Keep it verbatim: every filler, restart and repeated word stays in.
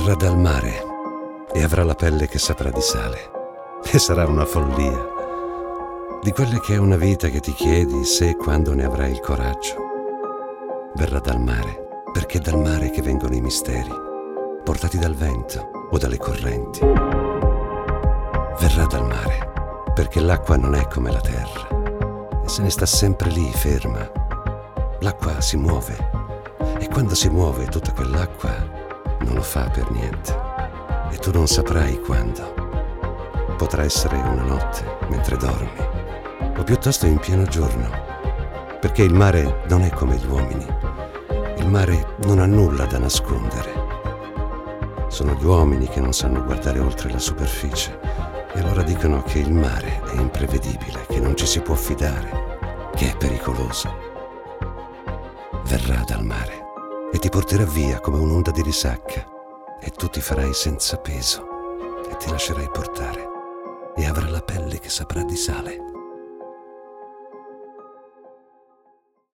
Verrà dal mare e avrà la pelle che saprà di sale. E sarà una follia, di quelle che è una vita che ti chiedi se e quando ne avrai il coraggio. Verrà dal mare, perché è dal mare che vengono i misteri, portati dal vento o dalle correnti. Verrà dal mare, perché l'acqua non è come la terra, e se ne sta sempre lì, ferma. L'acqua si muove, e quando si muove tutta quell'acqua non lo fa per niente, e tu non saprai quando. Potrà essere una notte mentre dormi, o piuttosto in pieno giorno, perché il mare non è come gli uomini. Il mare non ha nulla da nascondere. Sono gli uomini che non sanno guardare oltre la superficie, e allora dicono che il mare è imprevedibile, che non ci si può fidare, che è pericoloso. Verrà dal mare e ti porterà via come un'onda di risacca, e tu ti farai senza peso e ti lascerai portare, e avrà la pelle che saprà di sale.